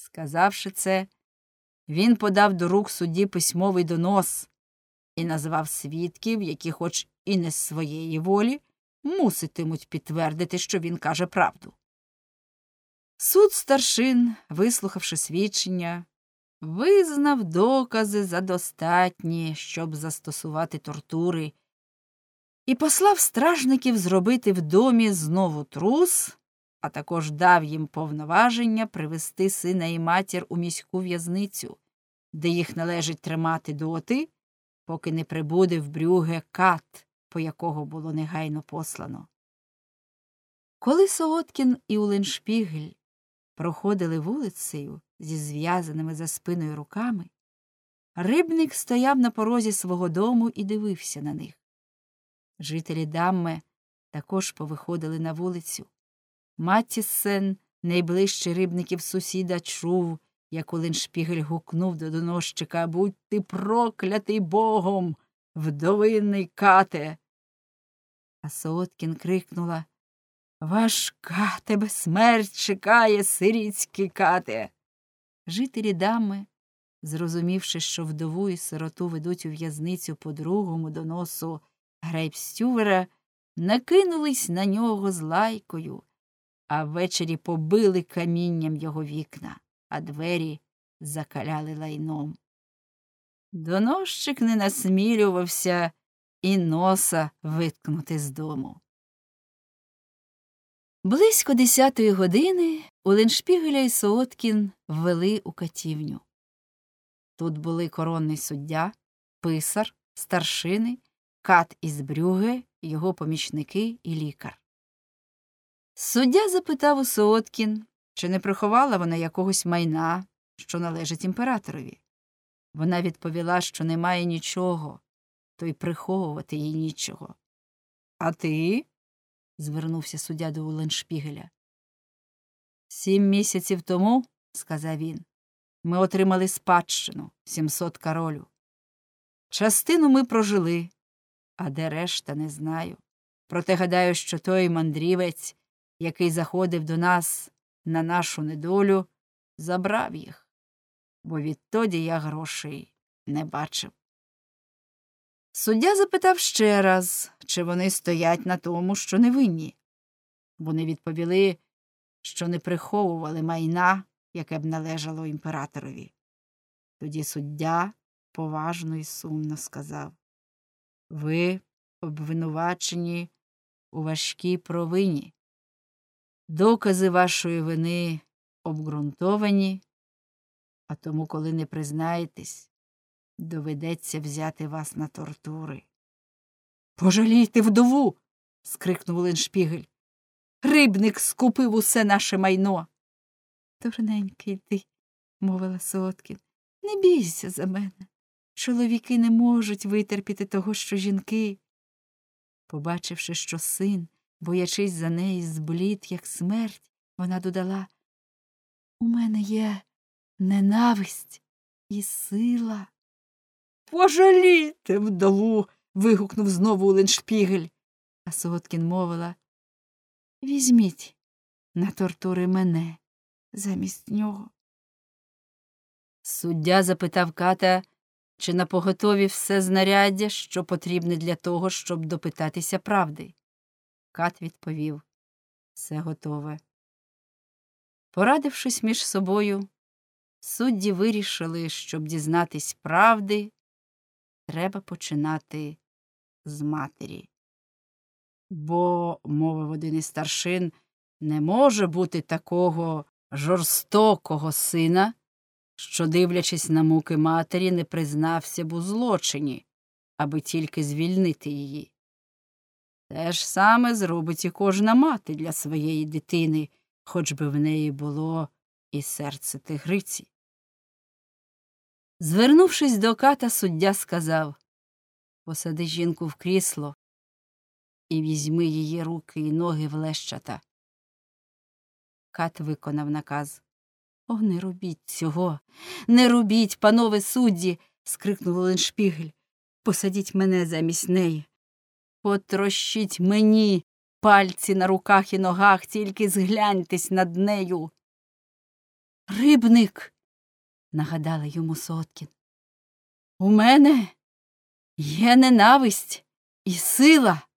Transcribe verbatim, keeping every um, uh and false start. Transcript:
Сказавши це, він подав до рук судді письмовий донос і назвав свідків, які хоч і не з своєї волі, муситимуть підтвердити, що він каже правду. Суд старшин, вислухавши свідчення, визнав докази за достатні, щоб застосувати тортури, і послав стражників зробити в домі знову трус, а також дав їм повноваження привести сина і матір у міську в'язницю, де їх належить тримати доти, поки не прибуде в Брюгге кат, по якого було негайно послано. Коли Сооткін і Улленшпігель проходили вулицею зі зв'язаними за спиною руками, Рибник стояв на порозі свого дому і дивився на них. Жителі Дамме також повиходили на вулицю. Маттіссен, найближчий Рибників сусіда, чув, як Улленшпігель гукнув до доносчика: «Будь ти проклятий Богом, вдовинний кате!» А Сооткін крикнула: «Ваш кате безсмерть чекає, сирітський кате!» Жителі Дамме, зрозумівши, що вдову і сироту ведуть у в'язницю по другому доносу Грейпстювера, накинулись на нього з лайкою, а ввечері побили камінням його вікна, а двері закаляли лайном. Доносчик не насмілювався і носа виткнути з дому. Близько десятої години Улленшпігеля і Сооткін ввели у катівню. Тут були коронний суддя, писар, старшини, кат із Брюгге, його помічники і лікар. Суддя запитав у Сооткін, чи не приховала вона якогось майна, що належить імператорові. Вона відповіла, що немає нічого, то й приховувати їй нічого. «А ти?» – звернувся суддя до Улленшпігеля. «Сім місяців тому, – сказав він, – ми отримали спадщину – сімсот каролю. Частину ми прожили, а де решта, не знаю. Проте гадаю, що той мандрівець, який заходив до нас на нашу недолю, забрав їх, бо відтоді я грошей не бачив». Суддя запитав ще раз, чи вони стоять на тому, що невинні. Вони відповіли, що не приховували майна, яке б належало імператорові. Тоді суддя поважно і сумно сказав: «Ви обвинувачені у важкій провині. Докази вашої вини обґрунтовані, а тому, коли не признаєтесь, доведеться взяти вас на тортури». «Пожалійте вдову!» – скрикнув Улленшпігель. «Рибник скупив усе наше майно!» «Дурненький ти!» – мовила Сооткін. «Не бійся за мене. Чоловіки не можуть витерпіти того, що жінки». Побачивши, що син, боячись за неї, зблід, як смерть, вона додала: «У мене є ненависть і сила». «Пожалійте вдову!» – вигукнув знову Улленшпігель. А Сооткін мовила: «Візьміть на тортури мене замість нього». Суддя запитав ката, чи напоготові все знаряддя, що потрібне для того, щоб допитатися правди. Кат відповів: «Все готове». Порадившись між собою, судді вирішили, щоб дізнатись правди, треба починати з матері. «Бо, – мовив один із старшин, – не може бути такого жорстокого сина, що, дивлячись на муки матері, не признався б у злочині, аби тільки звільнити її. Те ж саме зробить і кожна мати для своєї дитини, хоч би в неї було і серце тигриці». Звернувшись до ката, суддя сказав: «Посади жінку в крісло і візьми її руки і ноги в лещата». Кат виконав наказ. «О, не робіть цього! Не робіть, панове судді!» – скрикнув Улленшпігель. «Посадіть мене замість неї! Потрощіть мені пальці на руках і ногах, тільки згляньтесь над нею!» Рибник, нагадала йому Соткін. У мене є ненависть і сила.